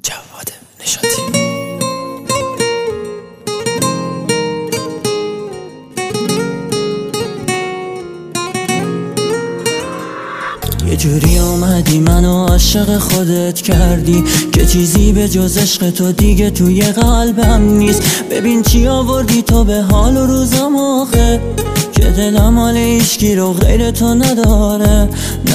جواد نشاطی. یه جوری اومدی منو عاشق خودت کردی که چیزی به جز عشق تو دیگه توی قلبم نیست. ببین چی آوردی تو به حال و روزم آخه، که دلم حال هیچکی رو غیر تو نداره.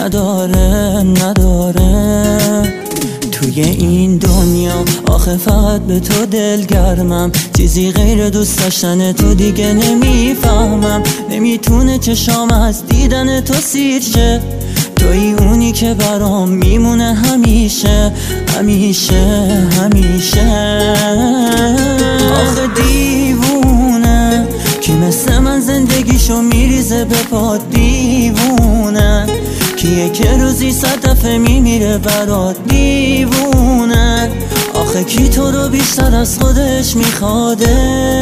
توی این دنیا آخه فقط به تو دلگرمم، چیزی غیر دوست داشتن تو دیگه نمیفهمم. نمیتونه چشام از دیدن تو سیر شه، توی اونی که برام میمونه همیشه. آخه دیوونه کی مثل من زندگیشو میریزه به پا، دیوونه کیه که روزی 100 دفعه میمیره برات، دیوونه آخه کی تو رو بیشتر از خودش میخواده.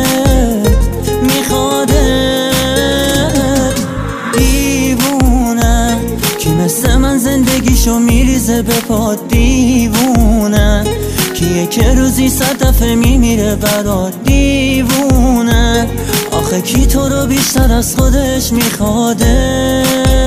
دیوونه کی مثل من زندگیشو میریزه به پا، دیوونه کیه که روزی 100 دفعه میمیره برات، دیوونه آخه کی تو رو بیشتر از خودش میخواده.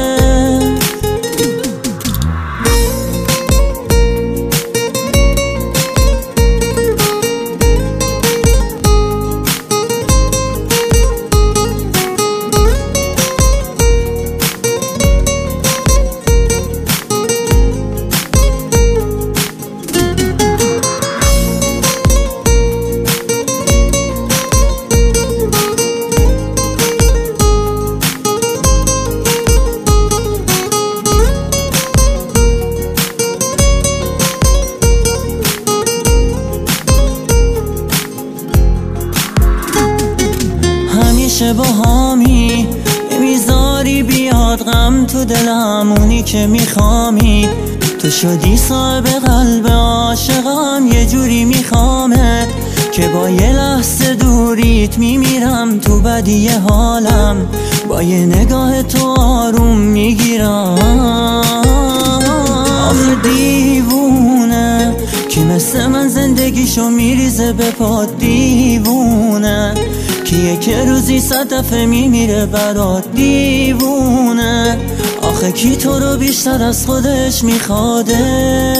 با همی نمیذاری بیاد غم تو دلم، اونی که میخوامی تو شدی صاحب قلب عاشقم. یه جوری میخوامت که با یه لحظه دوریت میمیرم تو بدی حالم، با یه نگاه تو آروم میگیرم. آخه دیوونه کی مثل من زندگیشو میریزه به پا، دیوونه کیه که روزی 100 دفعه میمیره برات، دیوونه آخه کی تو رو بیشتر از خودش میخواده.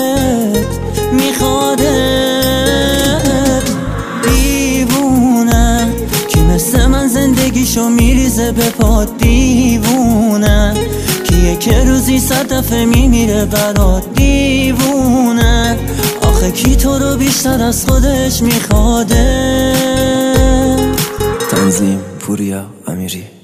دیوونه کی مثل من زندگیشو میریزه به پا، دیوونه کیه که روزی 100 دفعه میمیره برات، دیوونه آخه کی تو رو بیشتر از خودش میخواده. تنظیم پوریا امیری.